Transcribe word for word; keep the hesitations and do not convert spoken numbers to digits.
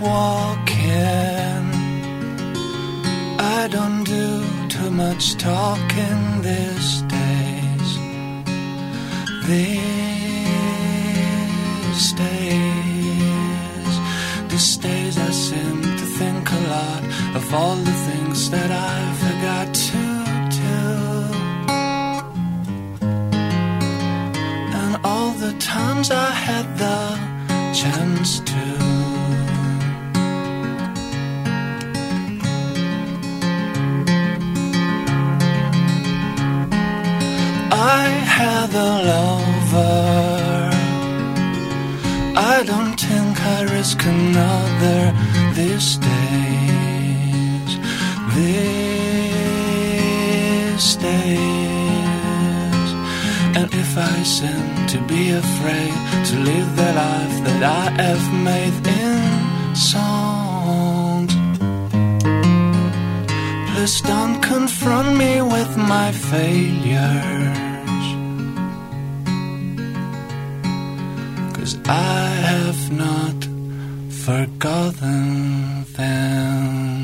walking. I don't do too much talking these days. These days, these days I seem to think a lot of all the things that I forgot to do, and all the times I had the chance to. I had a lover. I don't think I risk another these days. These days. And if I seem to be afraid to live the life that I have made in songs, please don't confront me with my failures, 'cause I have not forgotten them.